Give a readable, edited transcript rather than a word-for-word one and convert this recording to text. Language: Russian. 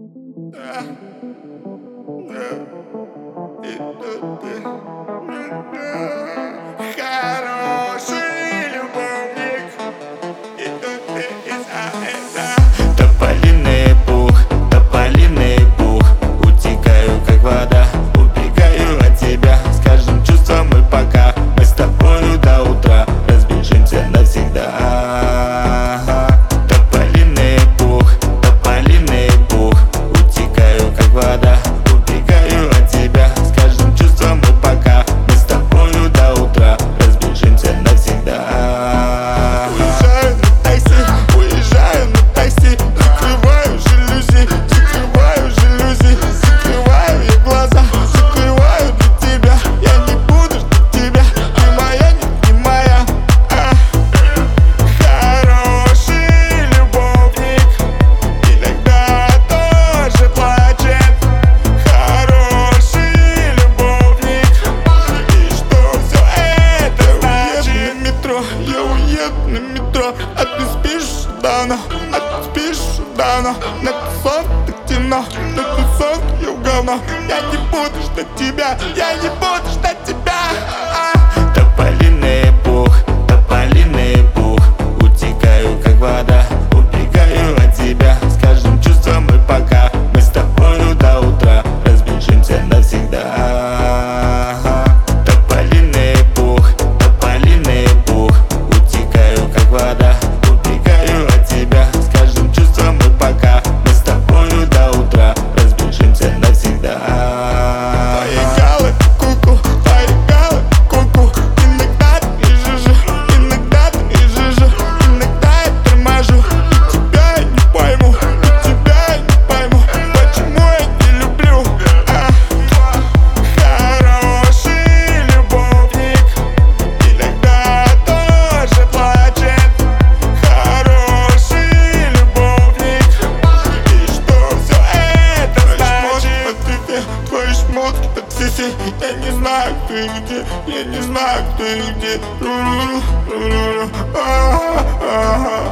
Да, да, и тут ты. Хороший любовник, и тут ты тополиный пух, утекаю как вода, убегаю от тебя. С каждым чувством мы пока, мы с тобою до утра разбежимся навсегда. Тополиный пух, утекаю как вода, убегаю от тебя. С каждым чувством мы пока, мы с тобою до утра разбежимся навсегда. Уезжаю на такси, закрываю жалюзи, закрываю я глаза, закрываю для тебя. Я не буду ждать тебя, ты моя, нет, не моя. Хороший любовник иногда тоже плачет. Хороший любовник, и что все это значит? Я уеду на метро, а ты спишь давно, на сон так темно, на сон я в говно. Я не буду ждать тебя, я не буду ждать тебя. Тополиный пух, утекаю как вода, убегаю от тебя. С каждым чувством мы пока, мы с тобою до утра разбежимся навсегда. Тополиный пух, утекаю как вода, убегаю от тебя. С каждым чувством мы пока, мы с тобою до утра разбежимся навсегда. Твои галы куку, иногда ты и жижу, иногда я торможу. И тебя я не пойму, почему я не люблю. Хороший любовник иногда тоже плачет. Хороший любовник, и что все это значит? Твои шмотки под сиси, я не знаю, кто и где, я не знаю, кто и где.